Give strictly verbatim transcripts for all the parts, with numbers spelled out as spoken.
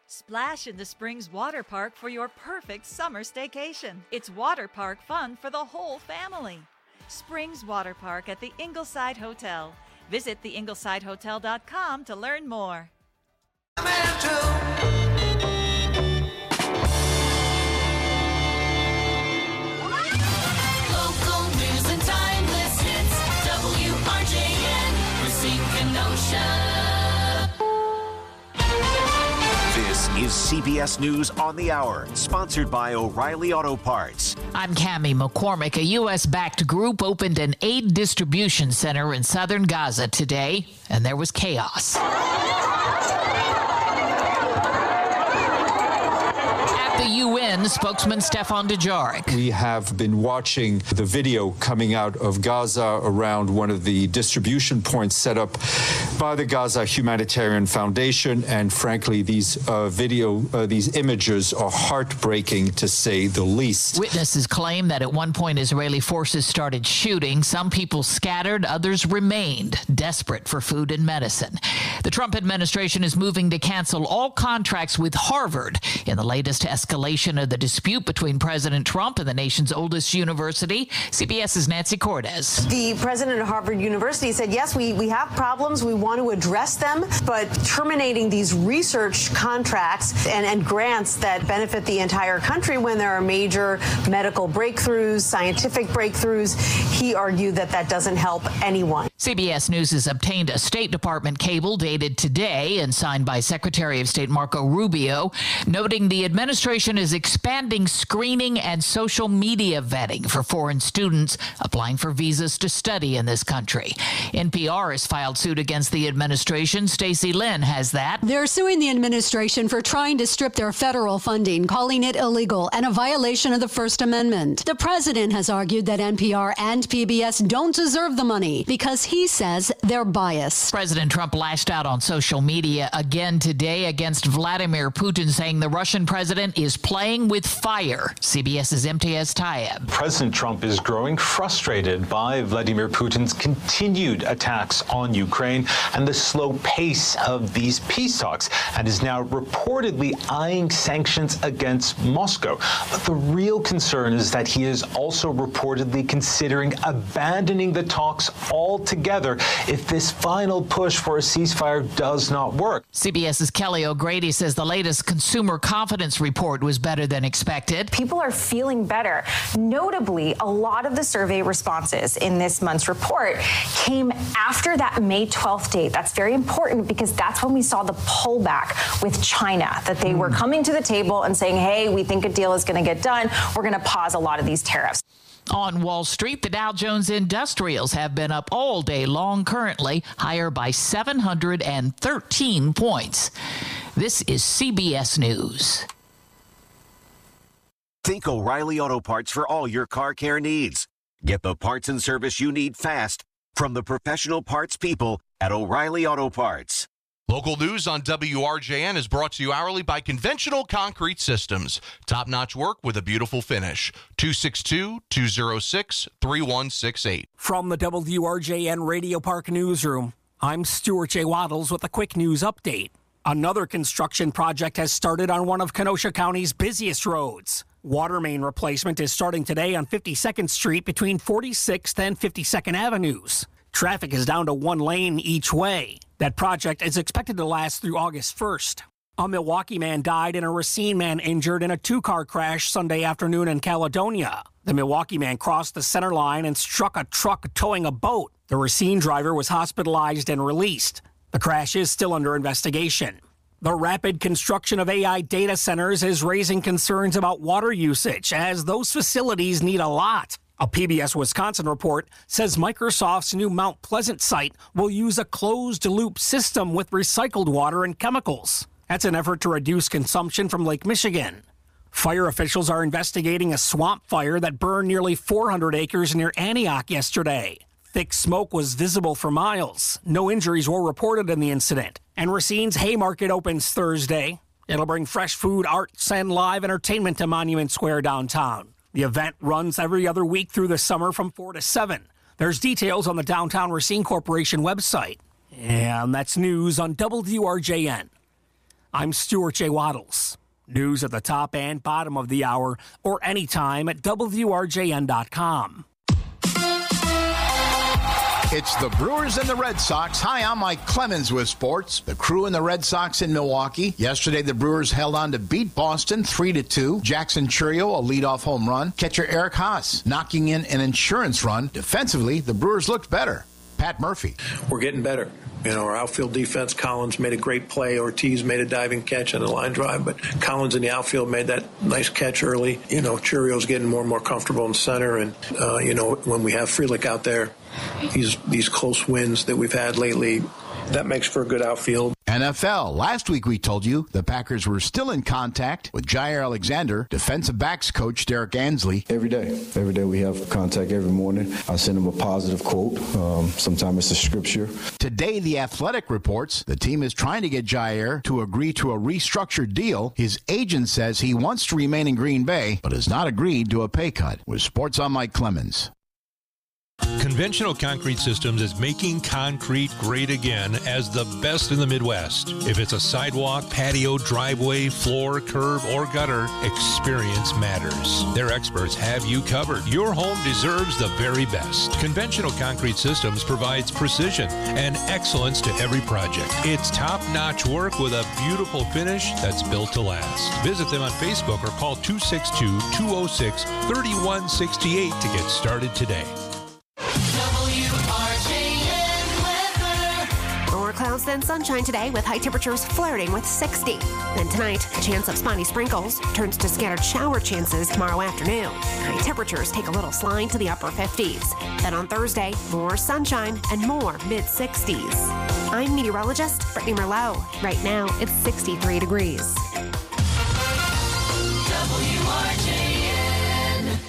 Splash in the Springs Water Park for your perfect summer staycation. It's water park fun for the whole family. Springs Water Park at the Ingleside Hotel. Visit the ingleside hotel dot com to learn more. Local news and timeless hits. W R J N, Racine Kenosha. This is C B S News on the Hour, sponsored by O'Reilly Auto Parts. I'm Cammie McCormick. A U S-backed group opened an aid distribution center in southern Gaza today, and there was chaos. The U N spokesman Stefan Dujarric. We have been watching the video coming out of Gaza around one of the distribution points set up by the Gaza Humanitarian Foundation, and frankly, these uh, video, uh, these images are heartbreaking to say the least. Witnesses claim that at one point Israeli forces started shooting. Some people scattered, others remained, desperate for food and medicine. The Trump administration is moving to cancel all contracts with Harvard in the latest escalation of the dispute between President Trump and the nation's oldest university. CBS's Nancy Cordes. The president of Harvard University said, yes, we, we have problems. We want to address them, but terminating these research contracts and, and grants that benefit the entire country when there are major medical breakthroughs, scientific breakthroughs, he argued that that doesn't help anyone. C B S News has obtained a State Department cable dated today and signed by Secretary of State Marco Rubio, noting the administration is expanding screening and social media vetting for foreign students applying for visas to study in this country. N P R has filed suit against the administration. Stacey Lynn has that. They're suing the administration for trying to strip their federal funding, calling it illegal and a violation of the First Amendment. The president has argued that N P R and P B S don't deserve the money because he says they're biased. President Trump lashed out on social media again today against Vladimir Putin, saying the Russian president is playing with fire. CBS's Imtiaz Tayeb. President Trump is growing frustrated by Vladimir Putin's continued attacks on Ukraine and the slow pace of these peace talks, and is now reportedly eyeing sanctions against Moscow. But the real concern is that he is also reportedly considering abandoning the talks altogether if this final push for a ceasefire does not work. CBS's Kelly O'Grady says the latest consumer confidence report was better than expected. People are feeling better. Notably, a lot of the survey responses in this month's report came after that May twelfth date. That's very important because that's when we saw the pullback with China, that they were coming to the table and saying, hey, we think a deal is going to get done. We're going to pause a lot of these tariffs. On Wall Street, the Dow Jones Industrials have been up all day long, currently higher by seven hundred thirteen points. This is C B S News. Think O'Reilly Auto Parts for all your car care needs. Get the parts and service you need fast from the professional parts people at O'Reilly Auto Parts. Local news on W R J N is brought to you hourly by Conventional Concrete Systems. Top-notch work with a beautiful finish. two six two, two oh six, three one six eight. From the W R J N Radio Park Newsroom, I'm Stuart J. Waddles with a quick news update. Another construction project has started on one of Kenosha County's busiest roads. Water main replacement is starting today on fifty-second Street between forty-sixth and fifty-second Avenues. Traffic is down to one lane each way. That project is expected to last through August first. A Milwaukee man died and a Racine man injured in a two-car crash Sunday afternoon in Caledonia. The Milwaukee man crossed the center line and struck a truck towing a boat. The Racine driver was hospitalized and released. The crash is still under investigation. The rapid construction of A I data centers is raising concerns about water usage, as those facilities need a lot. A P B S Wisconsin report says Microsoft's new Mount Pleasant site will use a closed-loop system with recycled water and chemicals. That's an effort to reduce consumption from Lake Michigan. Fire officials are investigating a swamp fire that burned nearly four hundred acres near Antioch yesterday. Thick smoke was visible for miles. No injuries were reported in the incident. And Racine's Haymarket opens Thursday. It'll bring fresh food, arts, and live entertainment to Monument Square downtown. The event runs every other week through the summer from four to seven. There's details on the Downtown Racine Corporation website. And that's news on W R J N. I'm Stuart J. Waddles. News at the top and bottom of the hour or anytime at W R J N dot com. It's the Brewers and the Red Sox. Hi, I'm Mike Clemens with sports. The Crew and the Red Sox in Milwaukee. Yesterday, the Brewers held on to beat Boston three to two. Jackson Churio, a leadoff home run. Catcher Eric Haas knocking in an insurance run. Defensively, the Brewers looked better. Pat Murphy. We're getting better. You know, our outfield defense, Collins made a great play. Ortiz made a diving catch on a line drive, but Collins in the outfield made that nice catch early. You know, Churio's getting more and more comfortable in center, and, uh, you know, when we have Frelick out there, these, these close wins that we've had lately, that makes for a good outfield. N F L. Last week we told you the Packers were still in contact with Jair Alexander, defensive backs coach Derek Ansley. Every day. Every day we have contact every morning. I send him a positive quote. Um, sometimes it's a scripture. Today, The Athletic reports the team is trying to get Jair to agree to a restructured deal. His agent says he wants to remain in Green Bay, but has not agreed to a pay cut. With Sports on Mike Clemens. Conventional Concrete Systems is making concrete great again as the best in the Midwest. If it's a sidewalk, patio, driveway, floor, curb, or gutter, experience matters. Their experts have you covered. Your home deserves the very best. Conventional Concrete Systems provides precision and excellence to every project. It's top-notch work with a beautiful finish that's built to last. Visit them on Facebook or call two six two, two oh six, three one six eight to get started today. More clouds than sunshine today with high temperatures flirting with sixty. Then tonight, a chance of spotty sprinkles turns to scattered shower chances tomorrow afternoon. High temperatures take a little slide to the upper fifties. Then on Thursday, more sunshine and more mid-sixties. I'm meteorologist Brittany Merlot. Right now, it's sixty-three degrees. W R J N.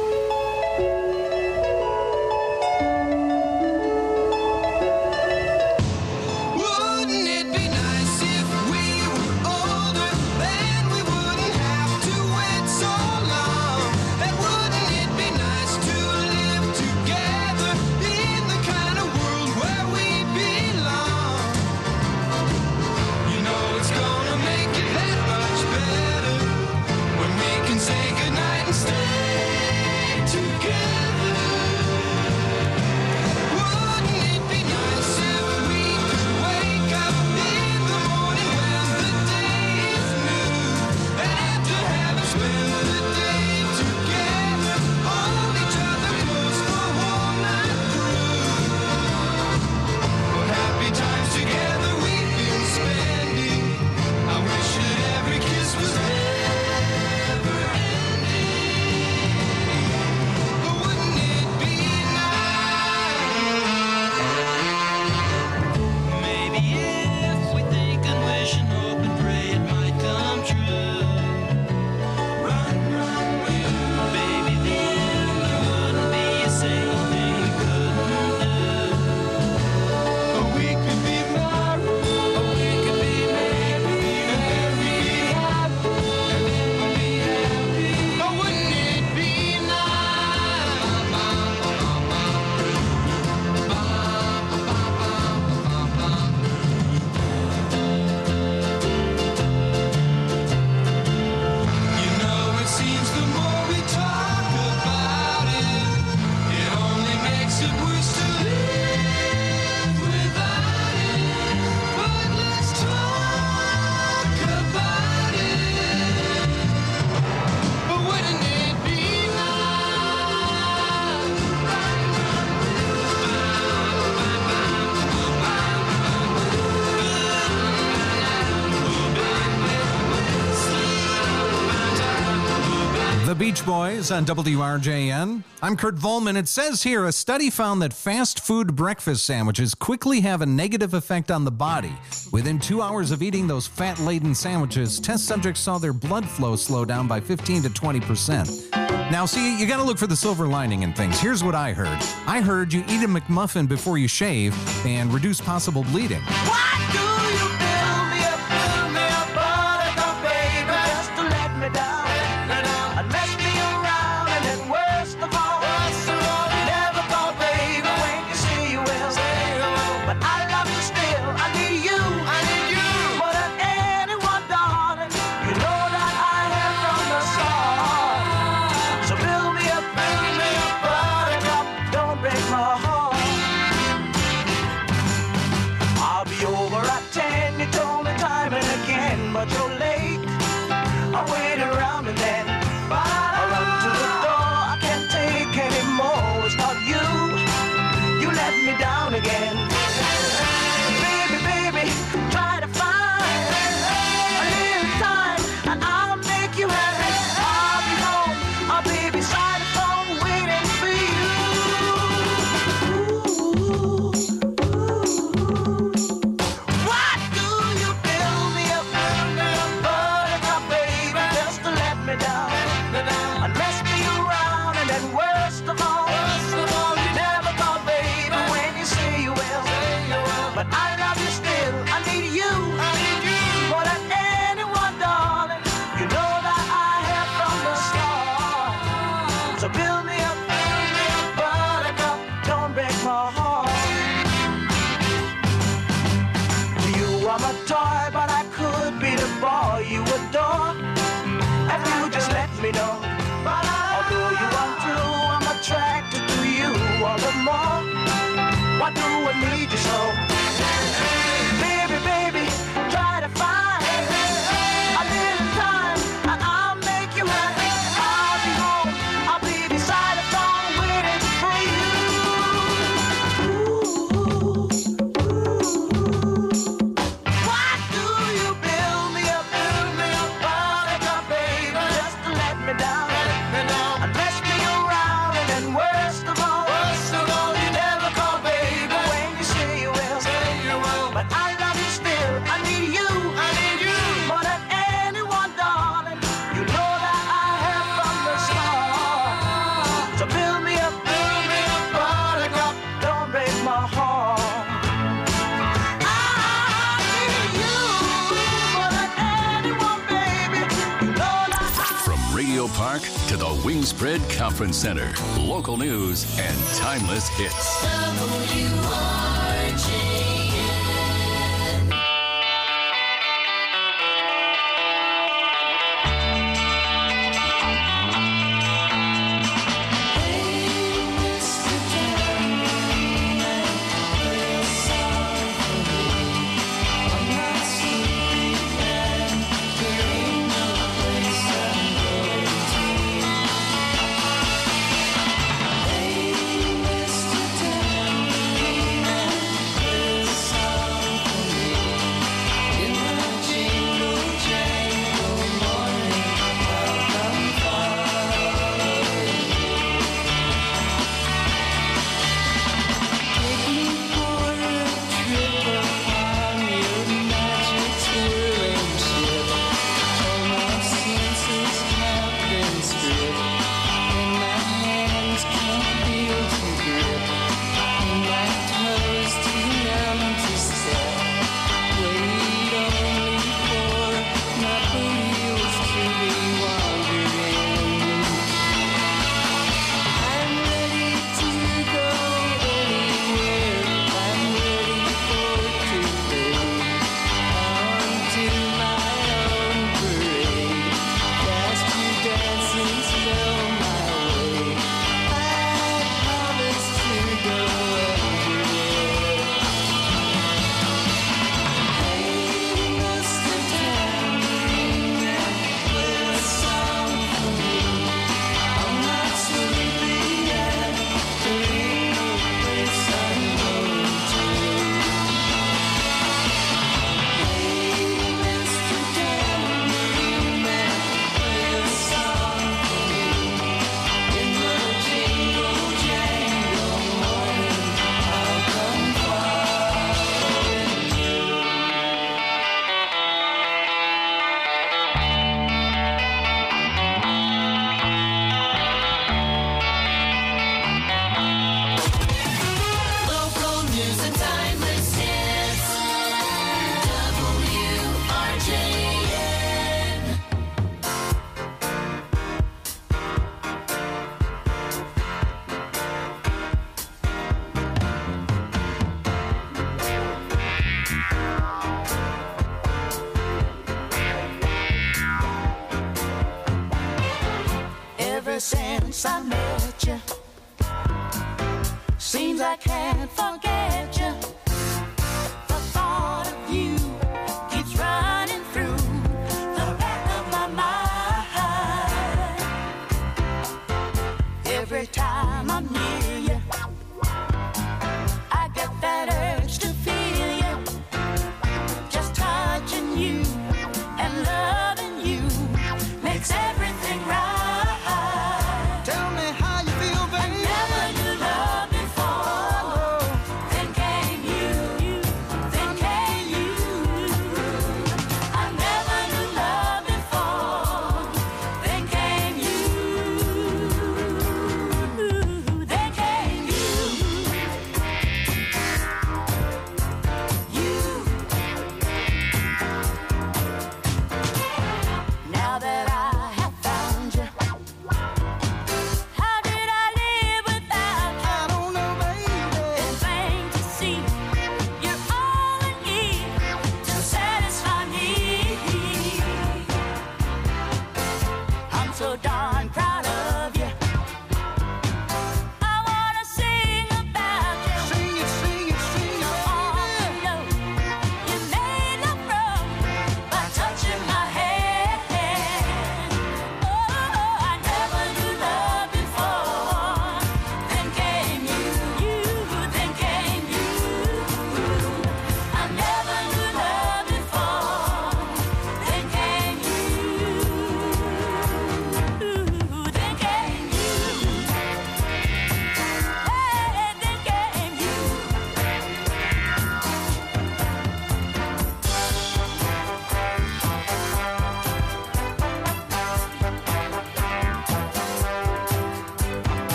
Beach Boys on W R J N. I'm Kurt Volman. It says here, a study found that fast food breakfast sandwiches quickly have a negative effect on the body. Within two hours of eating those fat-laden sandwiches, test subjects saw their blood flow slow down by fifteen to twenty percent. Now, see, you got to look for the silver lining in things. Here's what I heard. I heard you eat a McMuffin before you shave and reduce possible bleeding. Why do you build me up, build me up, buttercup, baby, just to let me down? And mess me around, and then worst of all, worst of all, you never thought, baby, when you say you will, say you will. But I love you still, I need you, I need you, more than anyone but you're late. I wait around and then I run to the door. I can't take anymore. It's not you. You let me down again. Baby, baby, try to find a little time and I'll make you happy. I'll be home. I'll be beside the phone waiting for you. What do you build me up, buttercup, baby, just to let me down and mess me around, and then worst of all, you never call, baby, when you say you will. But I love you still. I need you more than anyone, darling. You know that I have from the start. So build me up, buttercup, don't break my heart. You are my toy, but I could be the boy you adore if you just let me know. Although you are true, I'm attracted to you all the more. Why do I need you so? Baby, baby, try to find a little time and I'll make you happy. I'll be home, I'll be beside the phone waiting for you. Why do you build me up, buttercup, baby, just to let me down and mess me around, and then worst of all, you never call, baby, when you say you will. But I love you still. I need you more than anyone, darling. You know that I have from the start. So build me up, buttercup, don't break my heart. I need you more than anyone, baby. You know that I From Radio Park to the Wingspread Conference Center, local news and timeless hits. W R J N. ever since I met you. Seems I can't forget you. The thought of you keeps running through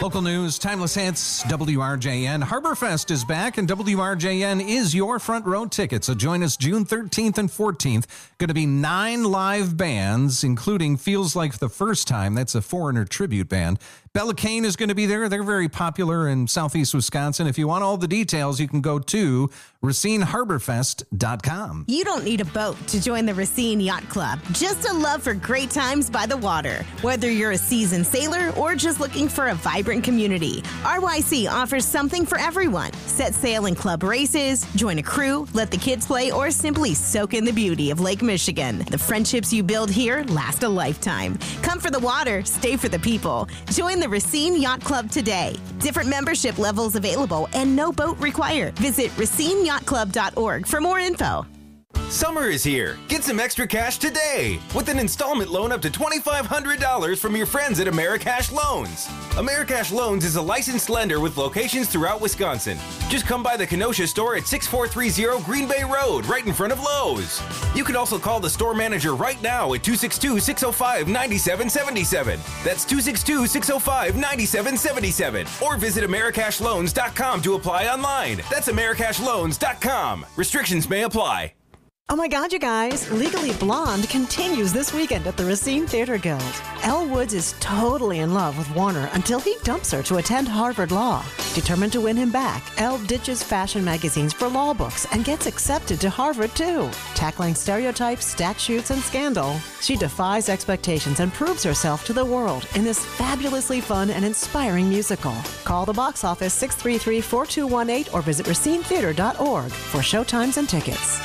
Local news, timeless hits, W R J N. Harborfest is back, and W R J N is your front row ticket. So join us June thirteenth and fourteenth. Going to be nine live bands, including Feels Like the First Time. That's a Foreigner tribute band. Bella Kane is going to be there. They're very popular in southeast Wisconsin. If you want all the details, you can go to Racine Harborfest dot com. You don't need a boat to join the Racine Yacht Club. Just a love for great times by the water. Whether you're a seasoned sailor or just looking for a vibrant community, R Y C offers something for everyone. Set sail in club races, join a crew, let the kids play, or simply soak in the beauty of Lake Michigan. The friendships you build here last a lifetime. Come for the water, stay for the people. Join the Racine Yacht Club today. Different membership levels available and no boat required. Visit Racine Yacht Club dot org for more info. Summer is here. Get some extra cash today with an installment loan up to twenty-five hundred dollars from your friends at Americash Loans. Americash Loans is a licensed lender with locations throughout Wisconsin. Just come by the Kenosha store at six four three zero Green Bay Road, right in front of Lowe's. You can also call the store manager right now at two six two, six oh five, nine seven seven seven. That's two six two, six oh five, nine seven seven seven. Or visit Americash Loans dot com to apply online. That's Americash Loans dot com. Restrictions may apply. Oh my God, you guys. Legally Blonde continues this weekend at the Racine Theater Guild. Elle Woods is totally in love with Warner until he dumps her to attend Harvard Law. Determined to win him back, Elle ditches fashion magazines for law books and gets accepted to Harvard too. Tackling stereotypes, statutes, and scandal, she defies expectations and proves herself to the world in this fabulously fun and inspiring musical. Call the box office six three three, four two one eight or visit racine theater dot org for showtimes and tickets.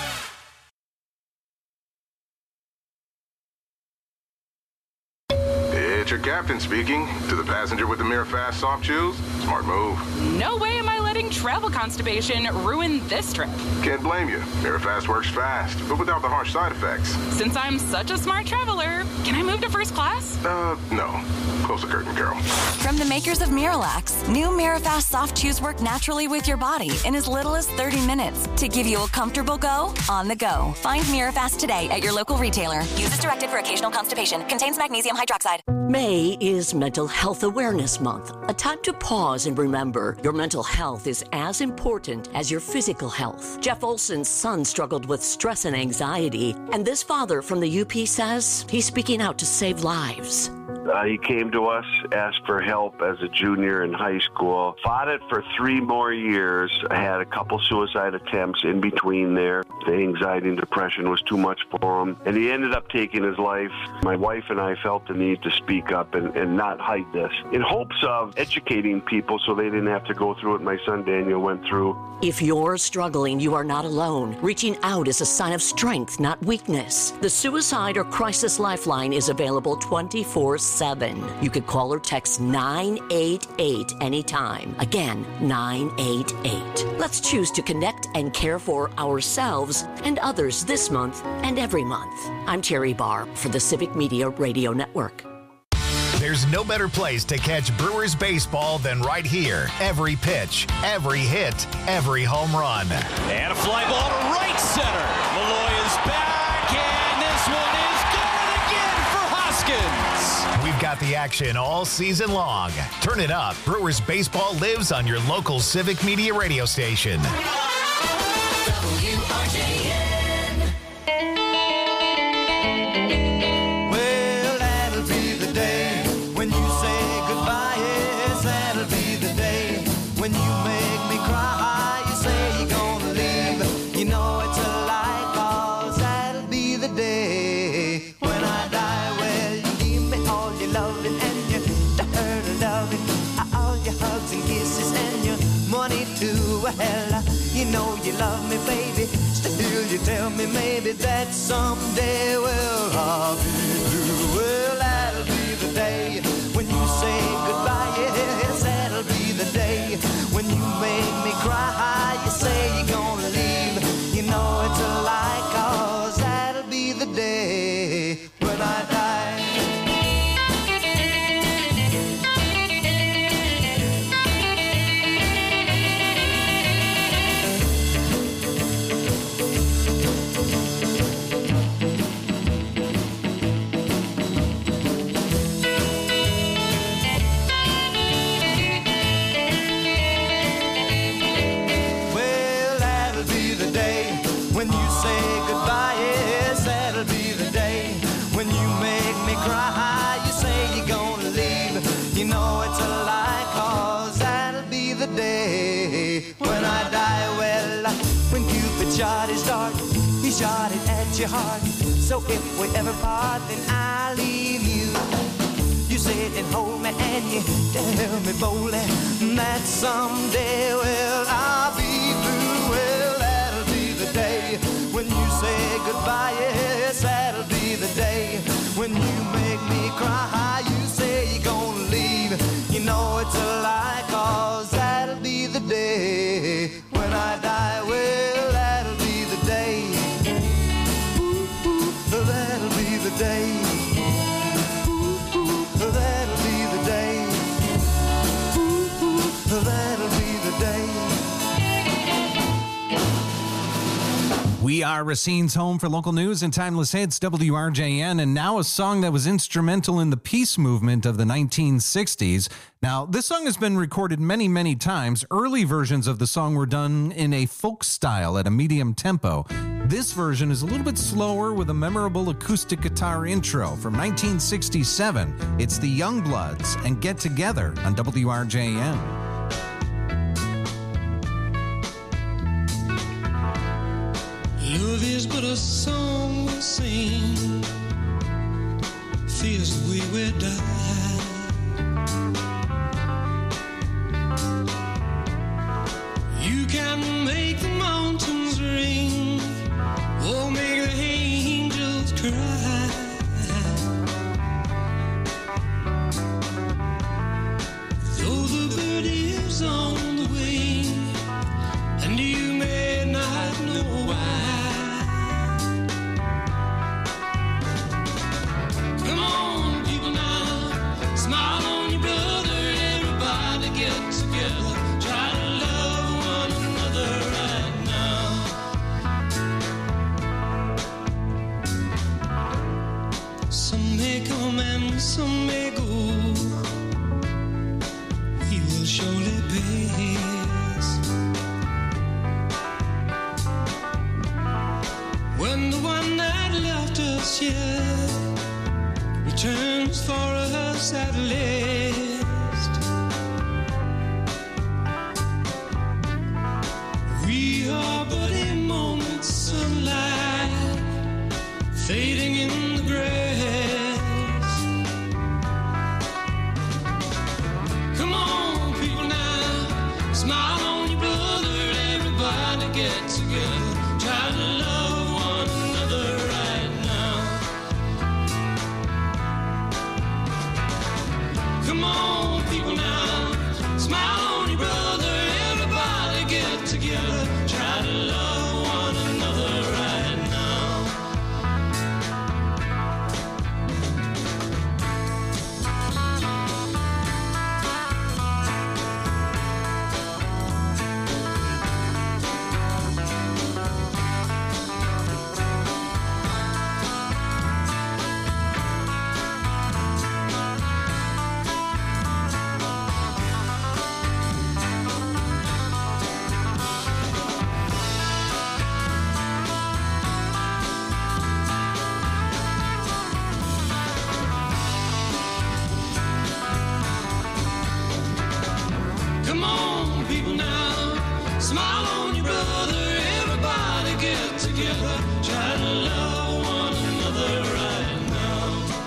It's your captain speaking. To the passenger with the Mirror Fast soft chews, smart move. No way am I letting travel constipation ruin this trip. Can't blame you. Mirror Fast works fast, but without the harsh side effects. Since I'm such a smart traveler, can I move to first class? Uh, no. Close the curtain, Carol. From the makers of Miralax, new Mirafast soft chews work naturally with your body in as little as thirty minutes to give you a comfortable go on the go. Find Mirafast today at your local retailer. Use as directed for occasional constipation. Contains magnesium hydroxide. May is Mental Health Awareness Month, a time to pause and remember your mental health is as important as your physical health. Jeff Olson's son struggled with stress and anxiety, and this father from the U P says he's speaking out to save lives. Uh, he came to us, asked for help as a junior in high school, fought it for three more years, had a couple suicide attempts in between there. The anxiety and depression was too much for him, and he ended up taking his life. My wife and I felt the need to speak up and, and not hide this, in hopes of educating people so they didn't have to go through what my son Daniel went through. If you're struggling, you are not alone. Reaching out is a sign of strength, not weakness. The Suicide or Crisis Lifeline is available twenty-four seven. You could call or text nine eight eight anytime. Again, nine eight eight. Let's choose to connect and care for ourselves and others this month and every month. I'm Terry Barr for the Civic Media Radio Network. There's no better place to catch Brewers baseball than right here. Every pitch, every hit, every home run. And a fly ball to right center. Malloy is back, and this one is gone again for Hoskins. We've got the action all season long. Turn it up. Brewers baseball lives on your local Civic Media radio station. W R J N. Well, that'll be the day when you say goodbye. Yes, that'll be the day when you make me cry. You say you're gonna leave. You know it's a lie, 'cause that'll be the day when I die. Well, you give me all your loving and your dirty loving, all your hugs and kisses and your money too. Well, you know you love me, baby. Still, you tell me maybe that someday, well, I'll be blue. Well, that'll be the day when you say goodbye. Yes, that'll be the day when you make me cry. You say you're gonna leave. You know it's a lie, 'cause that'll be the day when I die. know it's a lie, 'cause that'll be the day when I die. Well, when Cupid shot his dart, he shot it at your heart. So if we ever part, then I'll leave you. You sit and hold me and you tell me boldly that someday, well, I'll be through. Well, that'll be the day when you say goodbye. Yes, that'll be the day when you make me cry. You say you're gonna leave, you know it's a lie, 'cause that'll be the day when I die. Well, that'll be the day. Ooh, ooh, that'll be the day. That'll be the day. Ooh, ooh, that'll be the day. We are Racine's home for local news and timeless hits, W R J N, and now a song that was instrumental in the peace movement of the nineteen sixties. Now, this song has been recorded many, many times. Early versions of the song were done in a folk style at a medium tempo. This version is a little bit slower with a memorable acoustic guitar intro from nineteen sixty-seven. It's the Youngbloods and Get Together on W R J N. Love is but a song we sing, feels the way we die. You can make the mountains ring, or make the angels cry. Though the bird is on the wing, and you may not know why. Come on, people now, smile on your brother, everybody get together, try to love one another right now. Some may come and some may go, we will surely pass. When the one that left us here returns for us at last, we are but a moment's sunlight fading in the grass. Come on, people now, smile on your brother, everybody get together, try to love one another right now. Come on, people now, smile on your brother, everybody get together, try to love one another right now. Come on, people now, smile on your brother, everybody get together, try to love one another right now.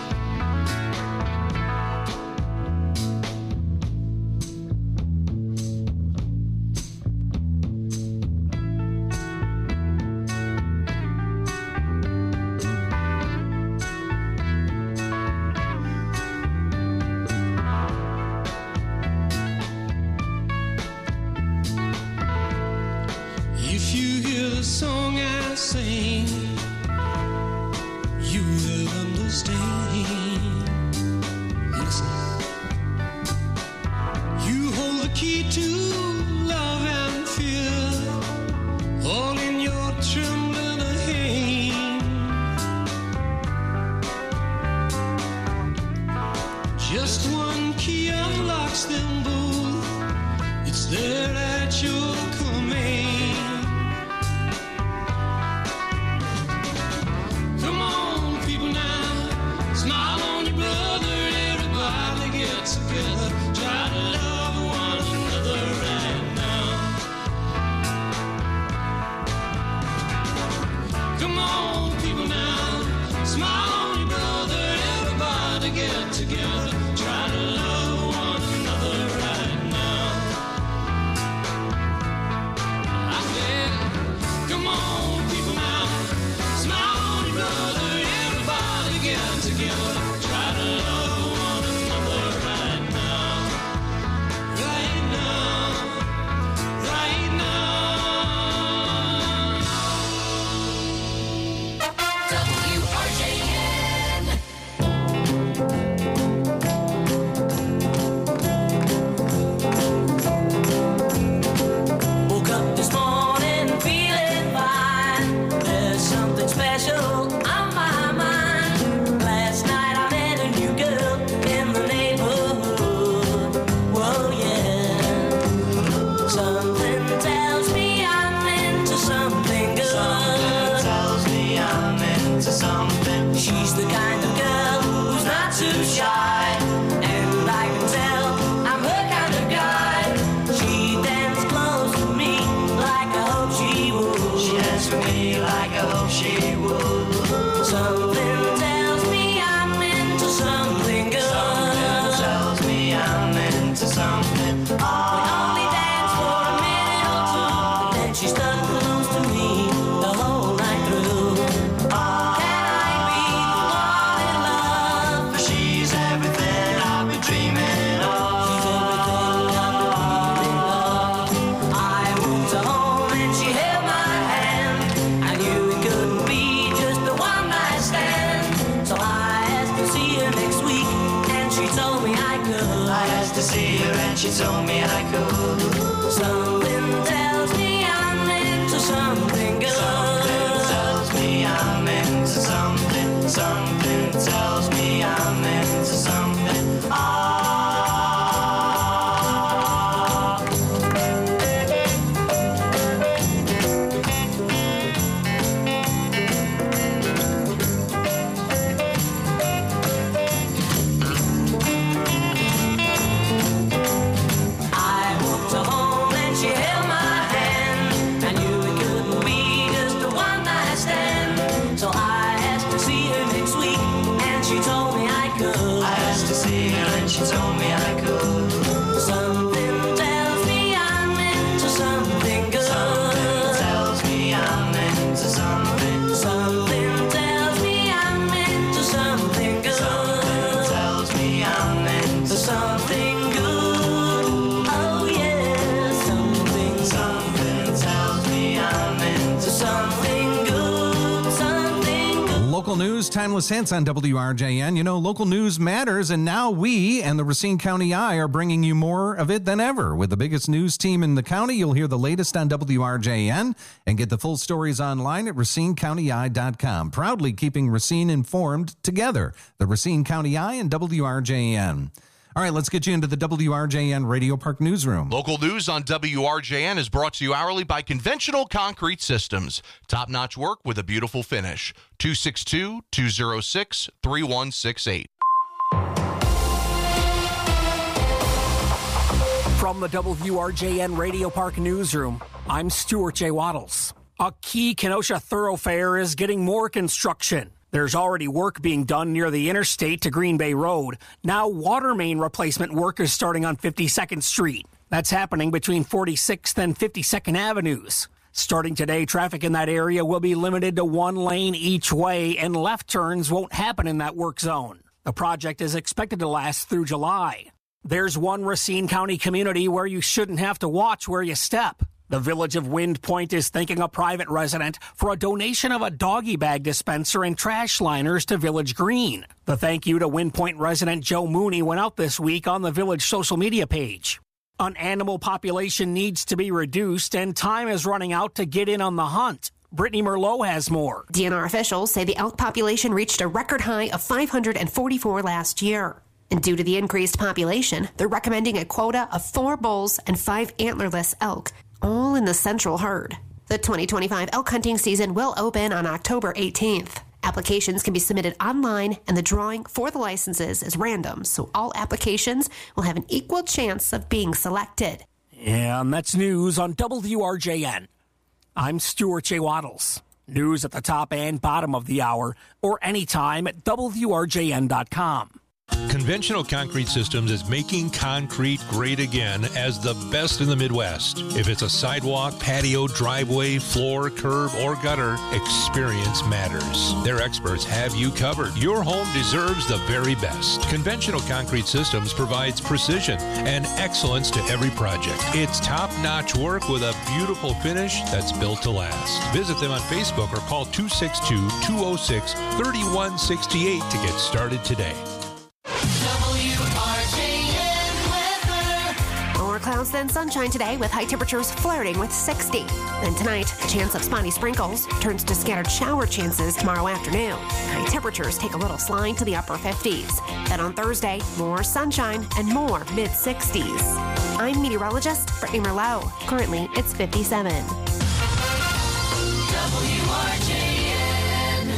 If you hear the song I sing, you will understand. Listen. You hold the key to love and fear, all in your trembling hand. Just one key unlocks them both. It's there at your command. Come on, people now, smile on your brother, everybody get together, see her and she told me I could. Something tells me I'm into something good. Something tells me I'm into something. Something tells me I'm into something. Ah. She told me I could. Something tells me I'm into something good. Something tells me I'm into something. Something tells me I'm into something good. Something tells me I'm into something good. Oh yeah, something. Something tells me I'm into something good. Something good. Local news, timeless hits on W R J N. You know, local news matters, and now we and the Racine County Eye are bringing you more of it than ever. With the biggest news team in the county, you'll hear the latest on W R J N and get the full stories online at racine county eye dot com. Proudly keeping Racine informed together. The Racine County Eye and W R J N. All right, let's get you into the W R J N Radio Park newsroom. Local news on W R J N is brought to you hourly by Conventional Concrete Systems. Top-notch work with a beautiful finish. two six two, two oh six, three one six eight. From the W R J N Radio Park newsroom, I'm Stuart J. Waddles. A key Kenosha thoroughfare is getting more construction. There's already work being done near the interstate to Green Bay Road. Now water main replacement work is starting on fifty-second Street. That's happening between forty-sixth and fifty-second Avenues. Starting today, traffic in that area will be limited to one lane each way, and left turns won't happen in that work zone. The project is expected to last through July. There's one Racine County community where you shouldn't have to watch where you step. The Village of Wind Point is thanking a private resident for a donation of a doggy bag dispenser and trash liners to Village Green. The thank you to Wind Point resident Joe Mooney went out this week on the Village social media page. An animal population needs to be reduced, and time is running out to get in on the hunt. Brittany Merlot has more. D N R officials say the elk population reached a record high of five hundred forty-four last year. And due to the increased population, they're recommending a quota of four bulls and five antlerless elk, all in the central herd. The twenty twenty-five elk hunting season will open on October eighteenth. Applications can be submitted online, and the drawing for the licenses is random, so all applications will have an equal chance of being selected. And that's news on W R J N. I'm Stuart J. Waddles. News at the top and bottom of the hour, or anytime at W R J N dot com. Conventional Concrete Systems is making concrete great again as the best in the Midwest. If it's a sidewalk, patio, driveway, floor, curb, or gutter, experience matters. Their experts have you covered. Your home deserves the very best. Conventional Concrete Systems provides precision and excellence to every project. It's top-notch work with a beautiful finish that's built to last. Visit them on Facebook or call two six two, two oh six, three one six eight to get started today. More clouds than sunshine today with high temperatures flirting with sixty. Then tonight, a chance of spotty sprinkles turns to scattered shower chances tomorrow afternoon. High temperatures take a little slide to the upper fifties. Then on Thursday, more sunshine and more mid sixties. I'm meteorologist Brittany Merlot. Currently, it's fifty-seven. W R J N.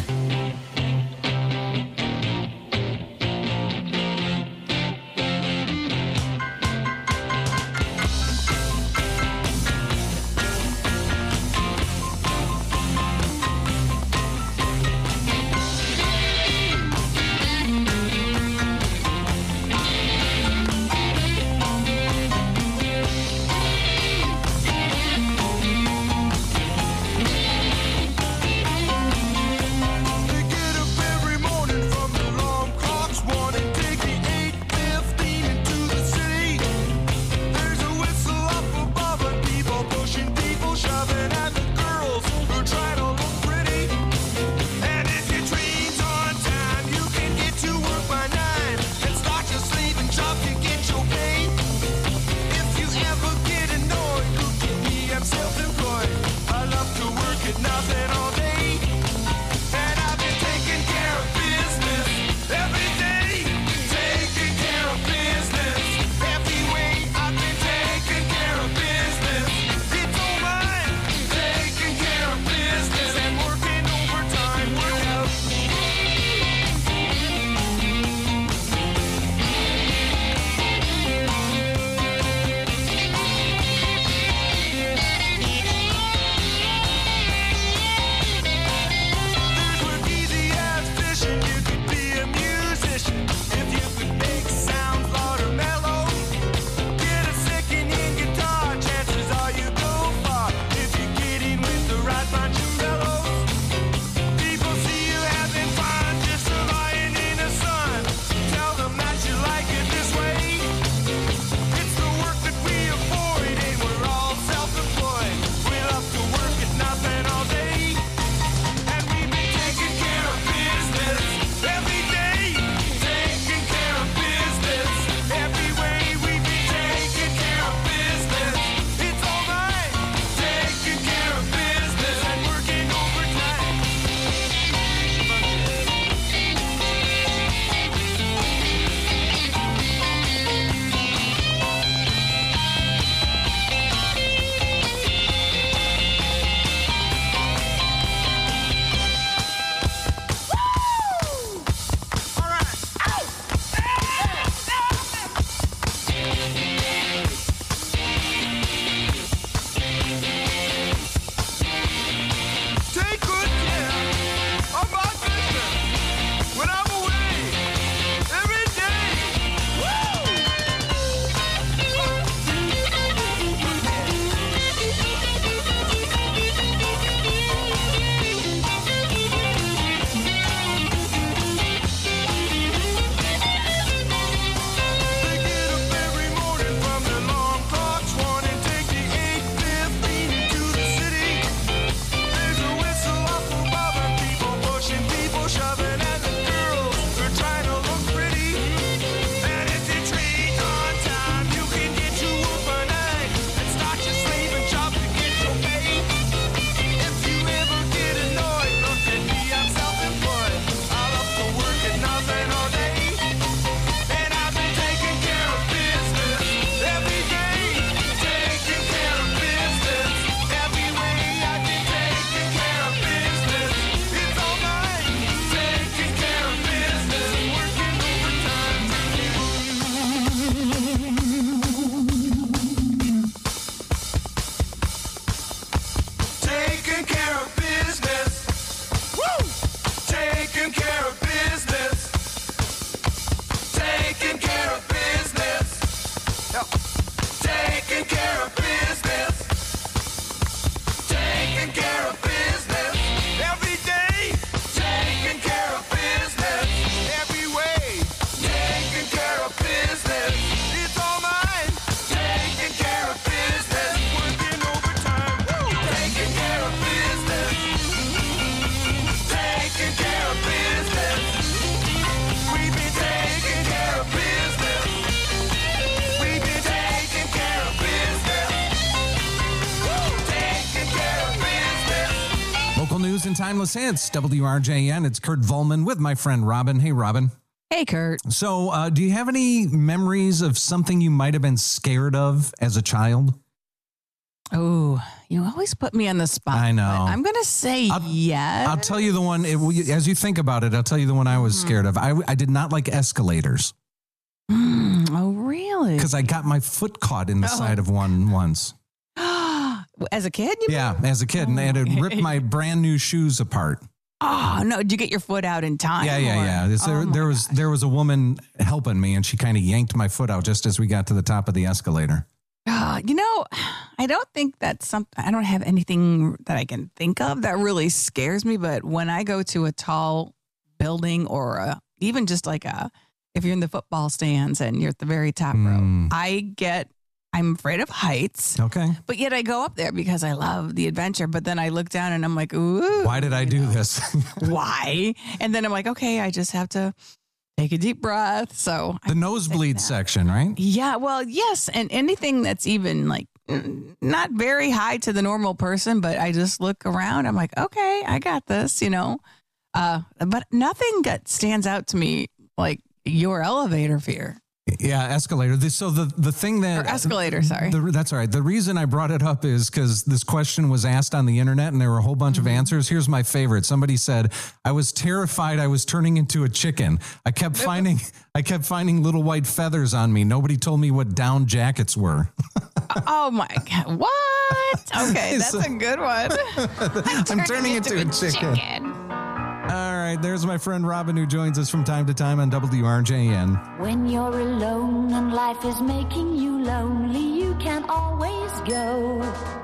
and timeless hits. W R J N. It's Kurt Volman with my friend Robin. Hey, Robin. Hey, Kurt. So, uh, do you have any memories of something you might have been scared of as a child? Oh, you always put me on the spot. I know. I'm going to say I'll, yes. I'll tell you the one, it, as you think about it, I'll tell you the one I was mm-hmm. scared of. I, I did not like escalators. Mm, oh, really? Because I got my foot caught in the oh. side of one once. As a kid? You yeah, mean? as a kid. And I had to rip my brand new shoes apart. Oh, no. Did you get your foot out in time? Yeah, yeah, or? yeah. This, there, oh there was gosh. there was a woman helping me, and she kind of yanked my foot out just as we got to the top of the escalator. Uh, you know, I don't think that's something, I don't have anything that I can think of that really scares me. But when I go to a tall building or a, even just like a, if you're in the football stands and you're at the very top mm. row, I get, I'm afraid of heights. Okay. But yet I go up there because I love the adventure. But then I look down and I'm like, ooh. Why did I do know, this? Why? And then I'm like, okay, I just have to take a deep breath. So the nosebleed section, right? Yeah, well, yes. And anything that's even like not very high to the normal person, but I just look around. I'm like, okay, I got this, you know. Uh, but nothing that stands out to me like your elevator fear. Yeah, escalator. So the, the thing that... Or escalator, sorry. The, that's all right. The reason I brought it up is because this question was asked on the internet and there were a whole bunch mm-hmm. of answers. Here's my favorite. Somebody said, I was terrified I was turning into a chicken. I kept finding I kept finding little white feathers on me. Nobody told me what down jackets were. Oh, my God. What? Okay, that's so, a good one. I'm, I'm turning into, into a chicken. chicken. All right, there's my friend Robin who joins us from time to time on W R J N. When you're alone and life is making you lonely, you can always go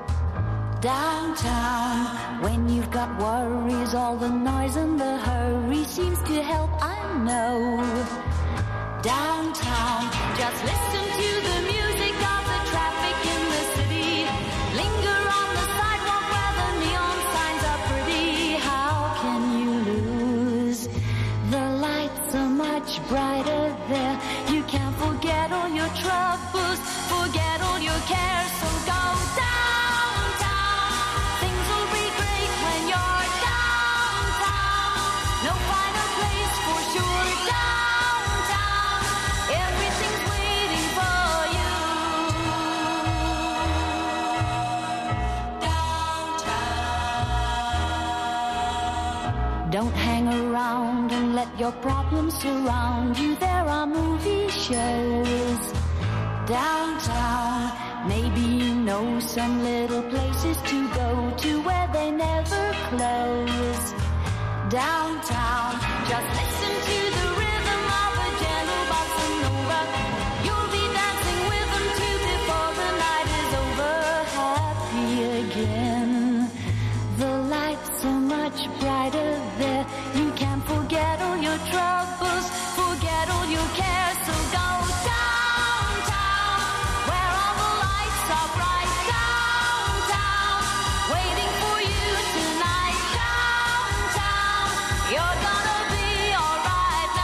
downtown. When you've got worries, all the noise and the hurry seems to help, I know. Downtown, just listen to the music of the traffic in the city. Linger on the sidewalk where the neon signs are pretty. How can you lose? The lights are much brighter there. You can forget all your troubles, forget all your cares, so go downtown. Things will be great when you're downtown. No finer place for sure, downtown. Everything's waiting for you. Downtown. Don't hang around and let your problems surround you. There are movie shows downtown. Maybe you know some little places to go to where they never close. Downtown, just listen to the rhythm of a gentle bossa nova. You'll be dancing with them too before the night is over. Happy again. The lights are much brighter there. You can forget all your troubles, forget all your cares, so go downtown, where all the lights are bright. Downtown, waiting for you tonight. Downtown, you're gonna be alright.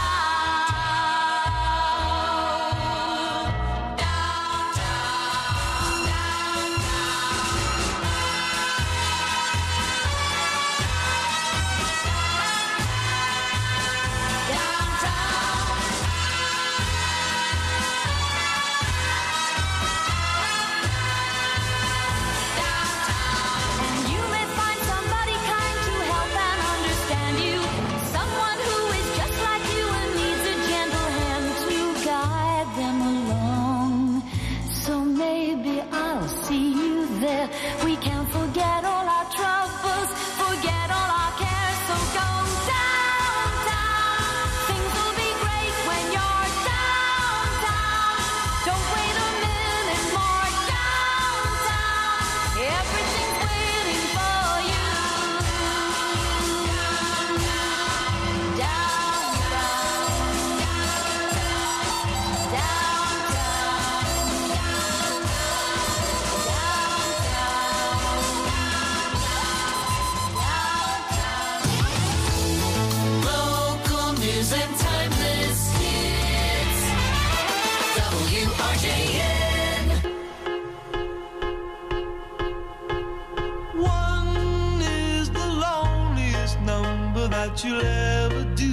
that you'll ever do.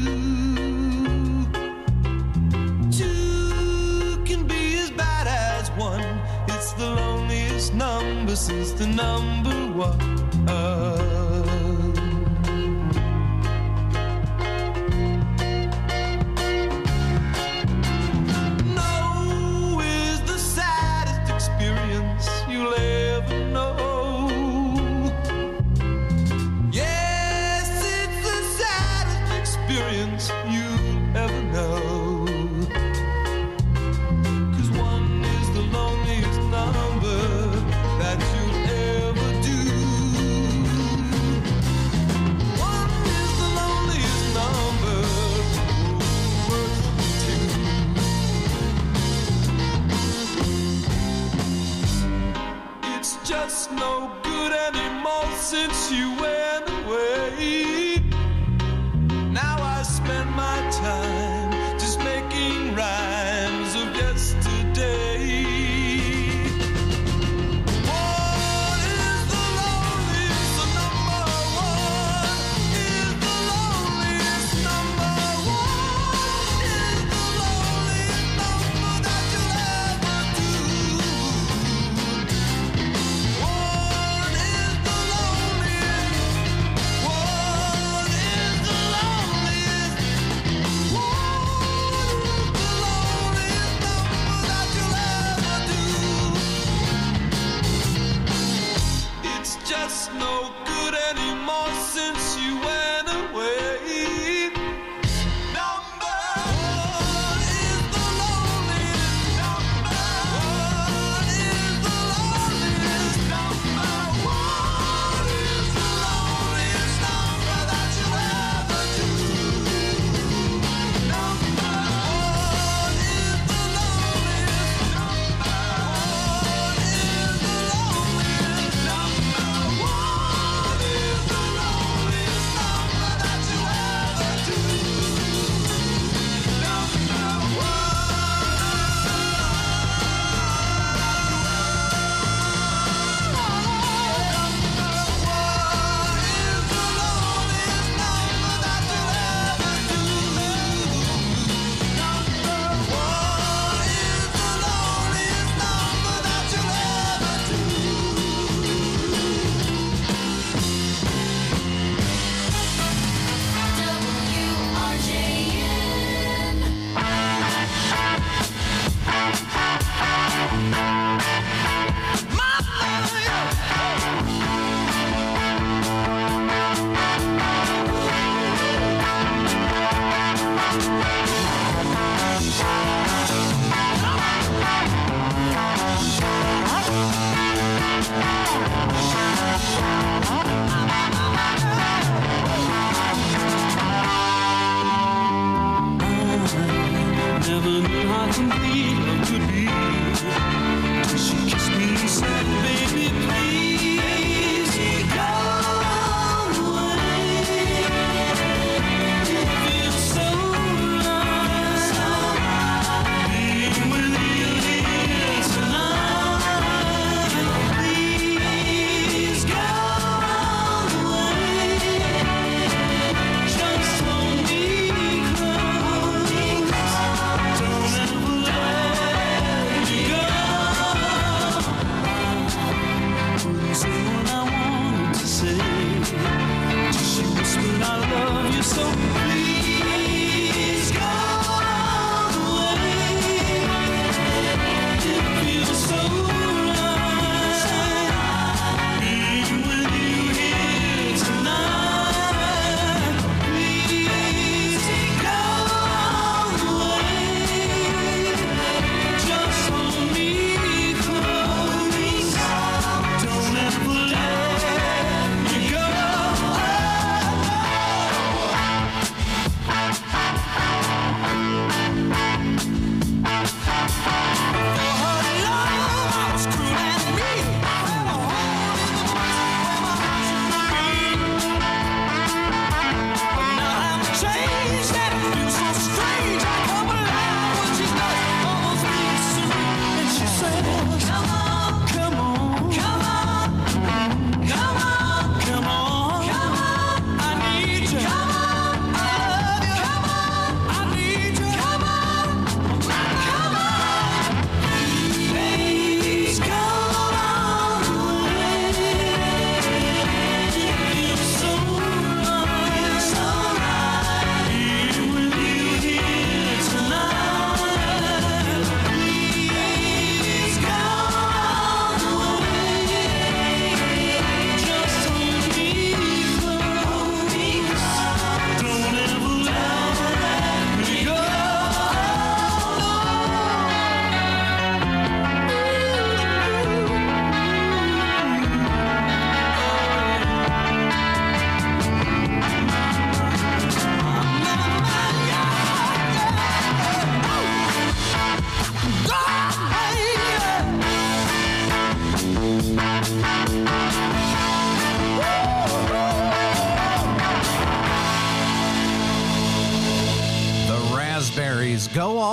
Two can be as bad as one. It's the loneliest number since the number one. No is the saddest experience you'll ever know. Yes, it's the saddest experience you'll ever know. 'Cause one is the loneliest number that you'll ever do. One is the loneliest number, worse than two. It's just no good anymore since you went away. Now I spend my time just making rhymes of yesterday. One is the loneliest, the number one is the loneliest number. One is the loneliest number that you'll ever do. One is the loneliest. One is the loneliest. One is the loneliest number that you'll ever do. It's just no good anymore since you went away. Number one is the loneliest number. One is the loneliest number. One is the loneliest number that you'll ever do. Number one is the loneliest number. One is the loneliest number. One is the loneliest number that you'll ever do. Number one. Never knew how complete love could be till she kissed me and said, "Baby, please go away." It feels so right being with you here tonight. Please go away. Just hold me close. Don't ever let me go. Couldn't say what I wanted to say. Just she whispered, "I love you so." Please go away. It feels so right being with you here tonight. Please go away. Just hold me close. Don't ever let me go. Come on,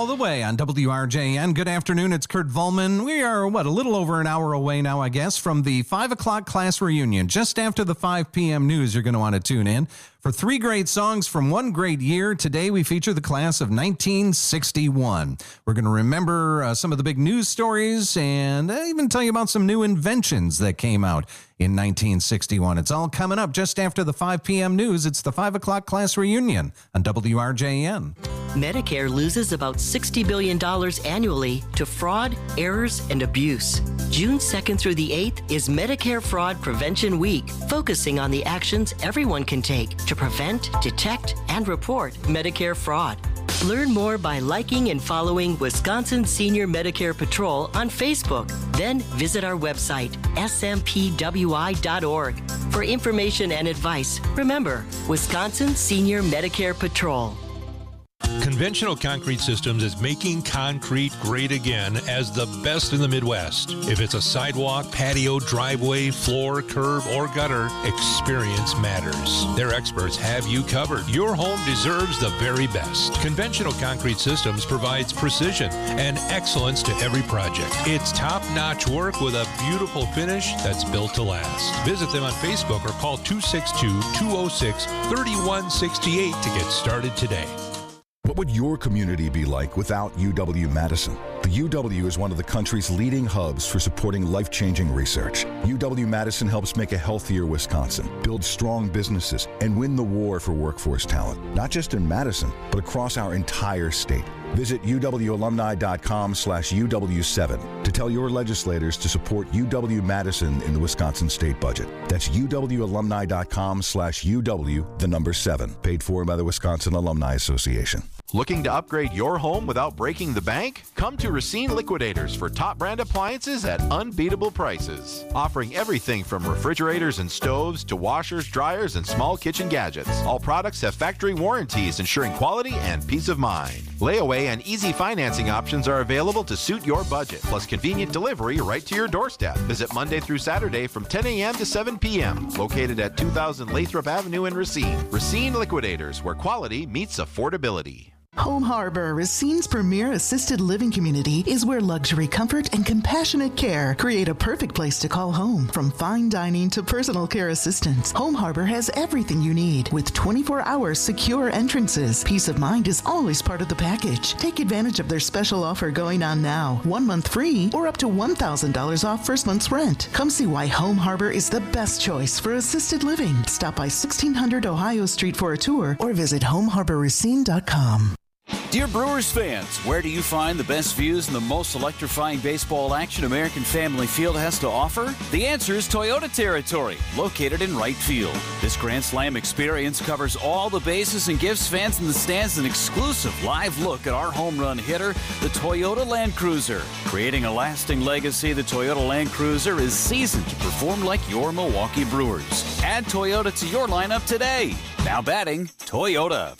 all the way on W R J N. Good afternoon. It's Kurt Volman. We are, what, a little over an hour away now, I guess, from the five o'clock class reunion. Just after the five p.m. news, you're going to want to tune in. For three great songs from one great year, today we feature the class of nineteen sixty-one. We're going to remember uh, some of the big news stories and uh, even tell you about some new inventions that came out in nineteen sixty-one. It's all coming up just after the five p.m. news. It's the five o'clock class reunion on W R J N. Medicare loses about sixty billion dollars annually to fraud, errors, and abuse. June second through the eighth is Medicare Fraud Prevention Week, focusing on the actions everyone can take to prevent, detect, and report Medicare fraud. Learn more by liking and following Wisconsin Senior Medicare Patrol on Facebook. Then visit our website, S M P W I dot org, for information and advice. Remember, Wisconsin Senior Medicare Patrol. Conventional Concrete Systems is making concrete great again as the best in the Midwest. If it's a sidewalk, patio, driveway, floor, curb, or gutter, experience matters. Their experts have you covered. Your home deserves the very best. Conventional Concrete Systems provides precision and excellence to every project. It's top-notch work with a beautiful finish that's built to last. Visit them on Facebook or call two six two, two oh six, three one six eight to get started today. What would your community be like without U W-Madison? The U W is one of the country's leading hubs for supporting life-changing research. U W-Madison helps make a healthier Wisconsin, build strong businesses, and win the war for workforce talent, not just in Madison, but across our entire state. Visit U W alumni dot com slash U W seven to tell your legislators to support U W-Madison in the Wisconsin state budget. That's U W alumni dot com slash U W, the number seven, paid for by the Wisconsin Alumni Association. Looking to upgrade your home without breaking the bank? Come to Racine Liquidators for top brand appliances at unbeatable prices. Offering everything from refrigerators and stoves to washers, dryers, and small kitchen gadgets. All products have factory warranties ensuring quality and peace of mind. Layaway and easy financing options are available to suit your budget, plus convenient delivery right to your doorstep. Visit Monday through Saturday from ten a.m. to seven p.m. Located at two thousand Lathrop Avenue in Racine. Racine Liquidators, where quality meets affordability. Home Harbor, Racine's premier assisted living community, is where luxury, comfort, and compassionate care create a perfect place to call home. From fine dining to personal care assistance, Home Harbor has everything you need with twenty-four hour secure entrances. Peace of mind is always part of the package. Take advantage of their special offer going on now. One month free or up to one thousand dollars off first month's rent. Come see why Home Harbor is the best choice for assisted living. Stop by sixteen hundred Ohio Street for a tour or visit home harbor racine dot com. Dear Brewers fans, where do you find the best views and the most electrifying baseball action American Family Field has to offer? The answer is Toyota Territory, located in right field. This Grand Slam experience covers all the bases and gives fans in the stands an exclusive live look at our home run hitter, the Toyota Land Cruiser. Creating a lasting legacy, the Toyota Land Cruiser is seasoned to perform like your Milwaukee Brewers. Add Toyota to your lineup today. Now batting, Toyota.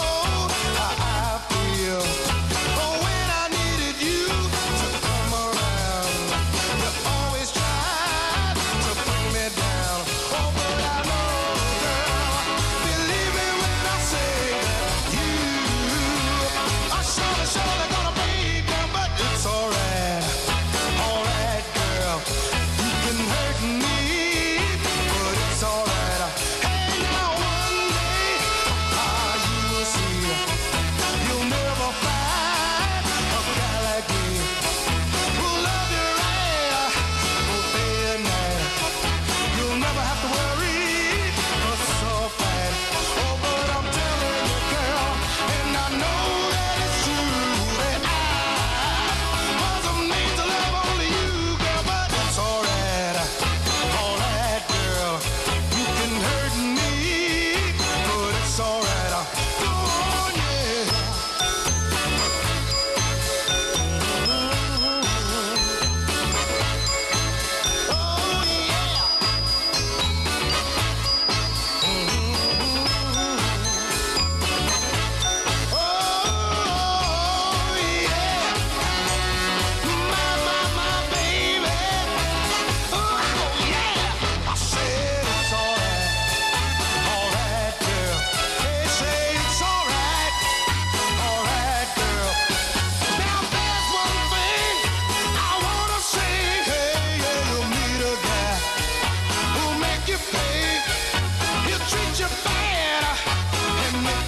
When I needed you to come around.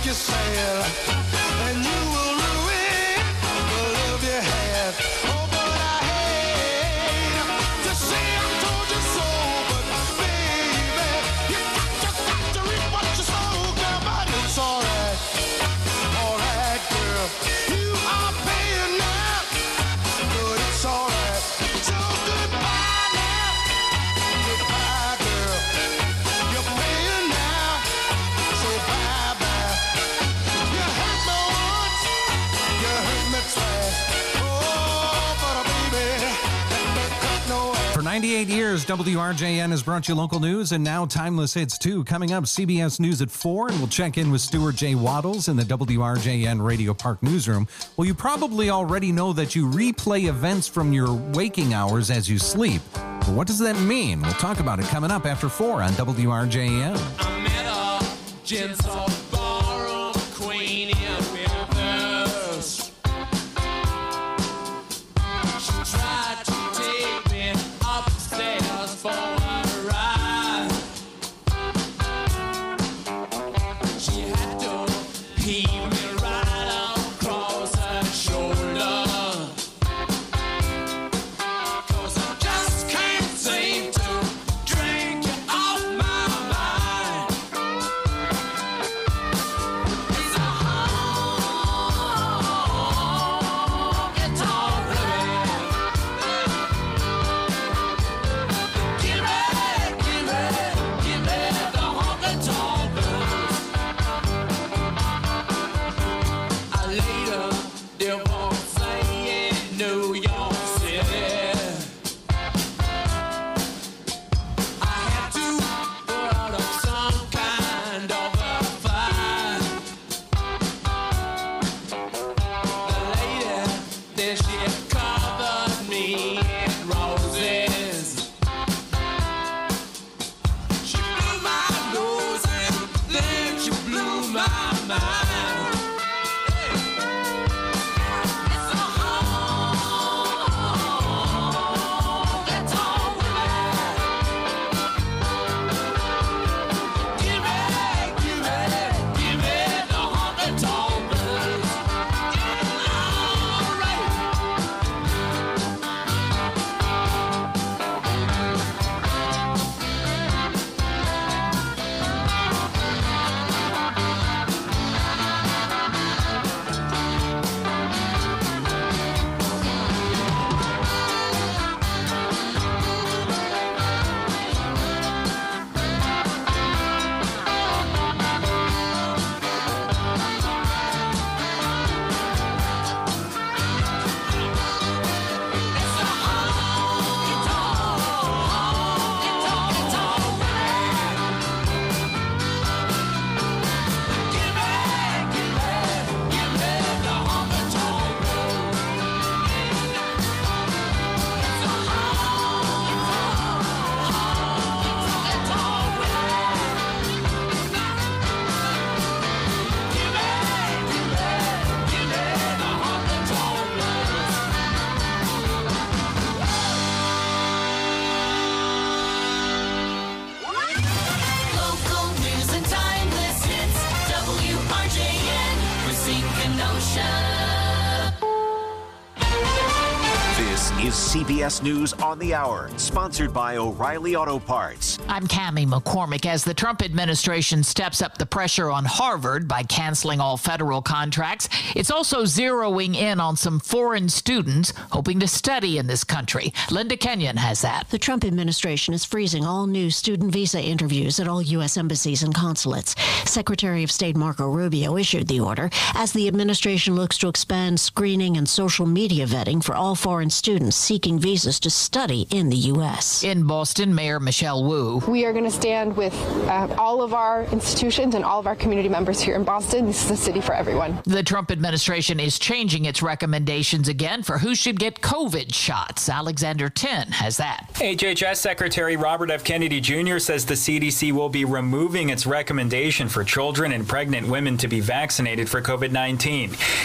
you sad, and you will ruin the love you had. Oh, but I hate to say I told you so, but baby, you got just got to reap what you sow, girl. But it's alright, alright, girl. You are paying now, but it's alright. So goodbye now, goodbye, girl. You're paying now, so bye bye. You hurt me once, you hurt me twice. Oh, but baby, that don't cut no ass. For ninety-eight years, W R J N has brought you local news and now timeless hits too. Coming up, C B S News at four, and we'll check in with Stuart J. Waddles in the W R J N Radio Park newsroom. Well, you probably already know that you replay events from your waking hours as you sleep. But what does that mean? We'll talk about it coming up after four on W R J N. I met a gentle ballroom queen in Memphis. She tried to take me upstairs for a ride. She had to heave me right across her shoulder. 'Cause I just can't seem to drink you off my mind. It's a honky-tonk blues. Give me, give me, give me the honky-tonk blues. I later divorcee in New York City. I had to put out of some kind of a fight. The lady, then she covered me in roses. She blew my nose and then she blew my mind. It's a honky-tonk blues. Give me, give me, give me the honky-tonk blues. All right. Local news and timeless hits. W R J N, Racine, Kenosha. This is C B S News on the Hour, sponsored by O'Reilly Auto Parts. I'm Cammie McCormick. As the Trump administration steps up the pressure on Harvard by canceling all federal contracts, it's also zeroing in on some foreign students hoping to study in this country. Linda Kenyon has that. The Trump administration is freezing all new student visa interviews at all U S embassies and consulates. Secretary of State Marco Rubio issued the order as the administration looks to expand screening and social media vetting for all foreign students seeking visas to study in the U S. In Boston, Mayor Michelle Wu. We are going to stand with uh, all of our institutions and all of our community members here in Boston. This is a city for everyone. The Trump administration is changing its recommendations again for who should get COVID shots. Alexander Tin has that. H H S Secretary Robert F. Kennedy Junior says the C D C will be removing its recommendation for children and pregnant women to be vaccinated for COVID nineteen.